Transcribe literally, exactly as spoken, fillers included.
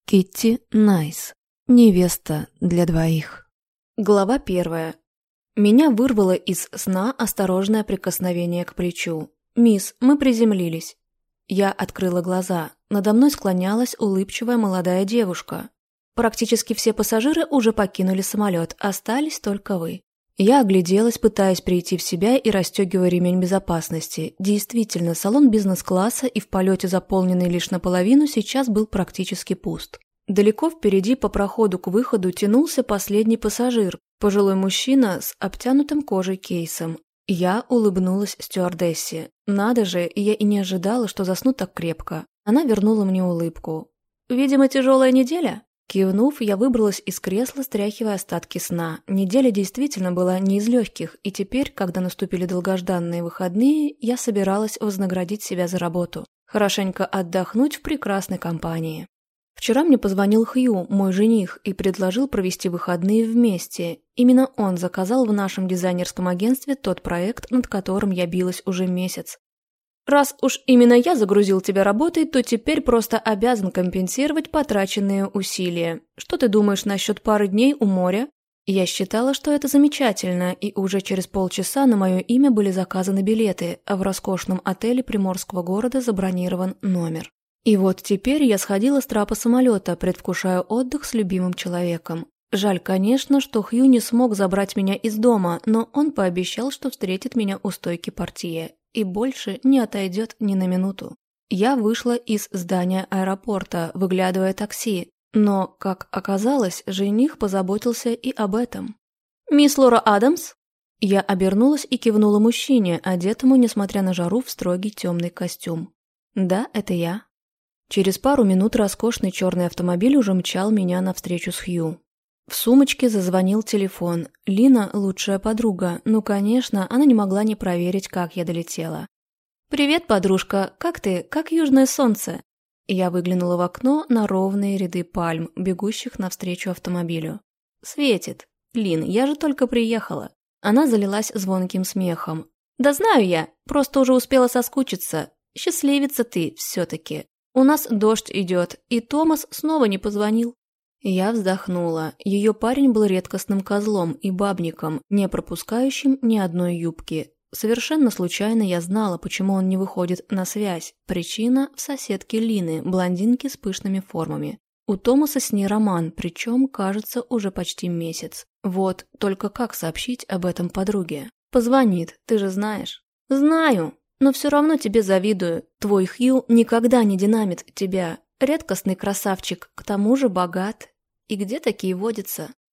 Китти Найс. Невеста для двоих. Глава первая. Меня вырвало из сна осторожное прикосновение к плечу. «Мисс, мы приземлились». Я открыла глаза. Надо мной склонялась улыбчивая молодая девушка. Практически все пассажиры уже покинули самолет, остались только вы. Я огляделась, пытаясь прийти в себя и расстегивая ремень безопасности. Действительно, салон бизнес-класса и в полете заполненный лишь наполовину сейчас был практически пуст. Далеко впереди по проходу к выходу тянулся последний пассажир, пожилой мужчина с обтянутым кожей кейсом. Я улыбнулась стюардессе. Надо же, я и не ожидала, что засну так крепко. Она вернула мне улыбку. «Видимо, тяжелая неделя?» Кивнув, я выбралась из кресла, стряхивая остатки сна. Неделя действительно была не из легких, и теперь, когда наступили долгожданные выходные, я собиралась вознаградить себя за работу. Хорошенько отдохнуть в прекрасной компании. Вчера мне позвонил Хью, мой жених, и предложил провести выходные вместе. Именно он заказал в нашем дизайнерском агентстве тот проект, над которым я билась уже месяц. «Раз уж именно я загрузил тебя работой, то теперь просто обязан компенсировать потраченные усилия. Что ты думаешь насчет пары дней у моря?» Я считала, что это замечательно, и уже через полчаса на мое имя были заказаны билеты, а в роскошном отеле приморского города забронирован номер. И вот теперь я сходила с трапа самолета, предвкушая отдых с любимым человеком. Жаль, конечно, что Хью не смог забрать меня из дома, но он пообещал, что встретит меня у стойки портье и больше не отойдет ни на минуту. Я вышла из здания аэропорта, выглядывая такси, но, как оказалось, жених позаботился и об этом. «Мисс Лора Адамс?» Я обернулась и кивнула мужчине, одетому, несмотря на жару, в строгий темный костюм. «Да, это я». Через пару минут роскошный черный автомобиль уже мчал меня навстречу с Хью. В сумочке зазвонил телефон. Лина – лучшая подруга. Ну, конечно, она не могла не проверить, как я долетела. «Привет, подружка. Как ты? Как южное солнце?» Я выглянула в окно на ровные ряды пальм, бегущих навстречу автомобилю. «Светит. Лин, я же только приехала». Она залилась звонким смехом. «Да знаю я. Просто уже успела соскучиться. Счастливица ты все-таки. У нас дождь идет, и Томас снова не позвонил». Я вздохнула. Ее парень был редкостным козлом и бабником, не пропускающим ни одной юбки. Совершенно случайно я знала, почему он не выходит на связь. Причина в соседке Лины, блондинке с пышными формами. У Томаса с ней роман, причем, кажется, уже почти месяц. Вот, только как сообщить об этом подруге? Позвонит, ты же знаешь. Знаю, но все равно тебе завидую. Твой Хью никогда не динамит тебя. Редкостный красавчик, к тому же богат. И где такие водятся?